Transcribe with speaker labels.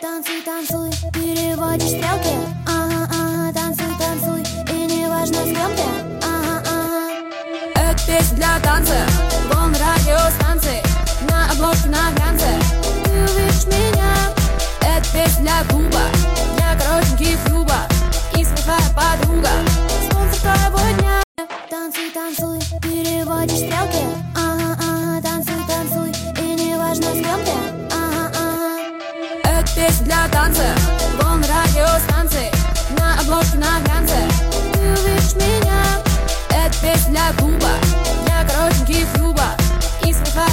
Speaker 1: Танцуй, танцуй, переводишь стрелки. Ага, ага, танцуй, танцуй, и не важно с кем ты. Ага, ага.
Speaker 2: Это песня для танца, волн радиостанции, на обложке на глянце.
Speaker 1: Ты увидишь меня.
Speaker 2: Это песня для клуба, для коротеньких клуба и смешная подруга.
Speaker 1: Спонсор твоего дня. Танцуй, танцуй, переводишь стрелки. Ага, ага, танцуй, танцуй, и не важно с кем ты. Ага, ага.
Speaker 2: Это песня для танца, волн радиостанции, на обложке на глянце.
Speaker 1: Ты увидишь меня.
Speaker 2: Это песня для клуба, для коротеньких клуба и смешная